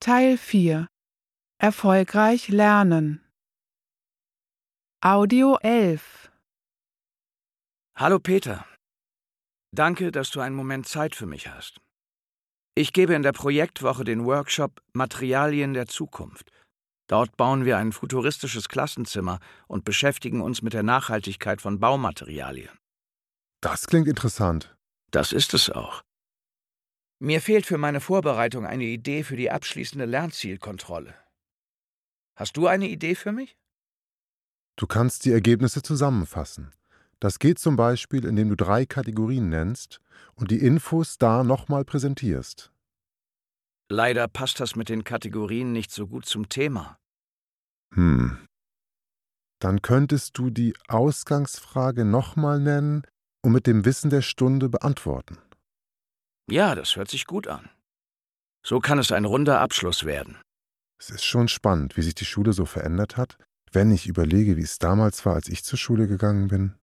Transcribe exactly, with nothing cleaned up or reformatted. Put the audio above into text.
Teil vier. Erfolgreich lernen. Audio elf. Hallo Peter. Danke, dass du einen Moment Zeit für mich hast. Ich gebe in der Projektwoche den Workshop Materialien der Zukunft. Dort bauen wir ein futuristisches Klassenzimmer und beschäftigen uns mit der Nachhaltigkeit von Baumaterialien. Das klingt interessant. Das ist es auch. Mir fehlt für meine Vorbereitung eine Idee für die abschließende Lernzielkontrolle. Hast du eine Idee für mich? Du kannst die Ergebnisse zusammenfassen. Das geht zum Beispiel, indem du drei Kategorien nennst und die Infos da nochmal präsentierst. Leider passt das mit den Kategorien nicht so gut zum Thema. Hm. Dann könntest du die Ausgangsfrage nochmal nennen und mit dem Wissen der Stunde beantworten. Ja, das hört sich gut an. So kann es ein runder Abschluss werden. Es ist schon spannend, wie sich die Schule so verändert hat, wenn ich überlege, wie es damals war, als ich zur Schule gegangen bin.